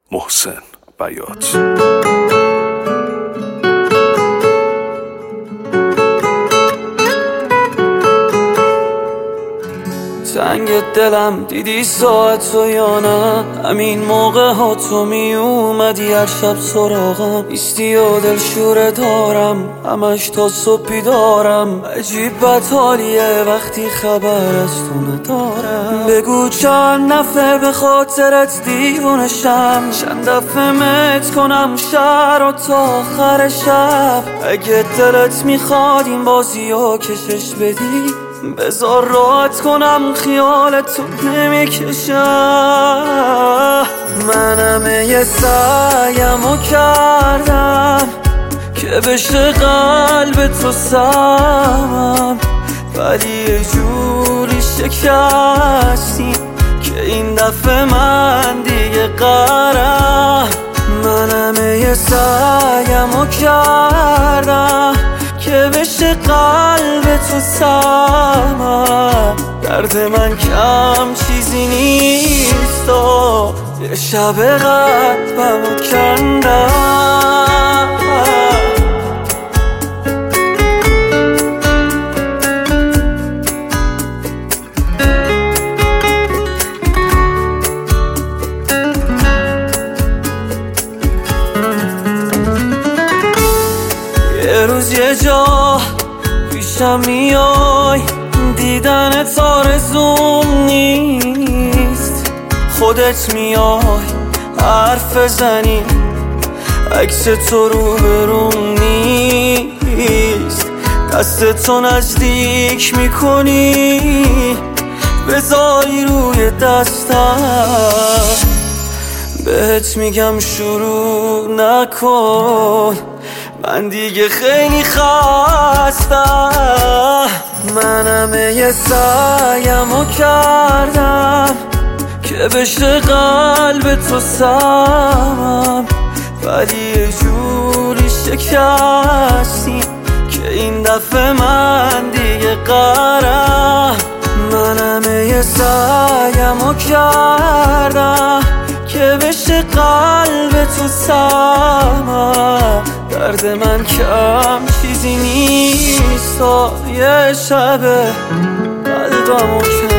محسن بیات. تنگ دلم دیدی ساعتو یا نه؟ همین موقع ها تو می اومدی هر شب سراغم، ایستی و دلشوره دارم همش تا صبح بیدارم. عجیب بدحالیه وقتی خبر از تو ندارم. بگو چند نفر به خاطرت دیوونشم، چند دفعه مت کنم شهر و تا آخر شب. اگه دلت میخواد این بازی ها کشش بدی، بذار راحت کنم خیالتو نمیکشم. من همه یه سعیمو کردم که بشه قلب تو سمم، ولی یه جوری شکستی که این دفعه من دیگه قرم. من همه یه سعیمو کردم که بشه قلب تو سمم، درد من کم چیزی نیست و یه شب قلبمو کندم. یه روز یه جا پیشم میای، دیدنت آرزوم نیست. خودت میای حرف بزنی، عکس تو رو بروم نیست. دستتو نزدیک میکنی بذاری روی دستم، بهت میگم شروع نکن من دیگه خیلی خستم. من همه یه سعیمو کردم که بشه قلب تو سمم، ولی یه جوری شکستی که این دفعه من دیگه قرم. من همه یه سعیمو کردم که بشه قلب تو سمم، درد من کم چیزی نیست و یه شب قلبمو